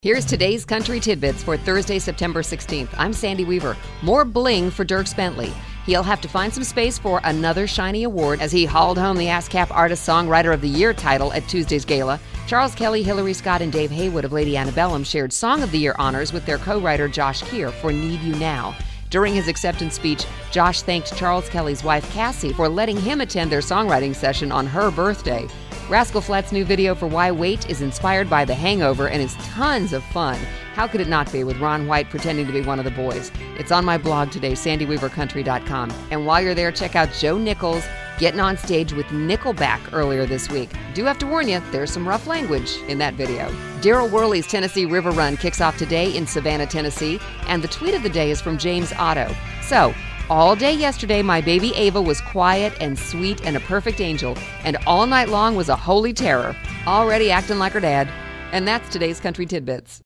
Here's today's country tidbits for Thursday, September 16th. I'm Sandy Weaver. More bling for Dierks Bentley. He'll have to find some space for another shiny award as he hauled home the ASCAP Artist Songwriter of the Year title at Tuesday's gala. Charles Kelly, Hillary Scott, and Dave Haywood of Lady Antebellum shared Song of the Year honors with their co-writer Josh Keir for Need You Now. During his acceptance speech, Josh thanked Charles Kelly's wife Cassie for letting him attend their songwriting session on her birthday. Rascal Flatts' new video for Why Wait is inspired by The Hangover and is tons of fun. How could it not be, with Ron White pretending to be one of the boys? It's on my blog today, sandyweavercountry.com. And while you're there, check out Joe Nichols getting on stage with Nickelback earlier this week. Do have to warn you, there's some rough language in that video. Daryl Worley's Tennessee River Run kicks off today in Savannah, Tennessee, and the tweet of the day is from James Otto. So, all day yesterday, my baby Ava was quiet and sweet and a perfect angel, and all night long was a holy terror, already acting like her dad. And that's today's Country Tidbits.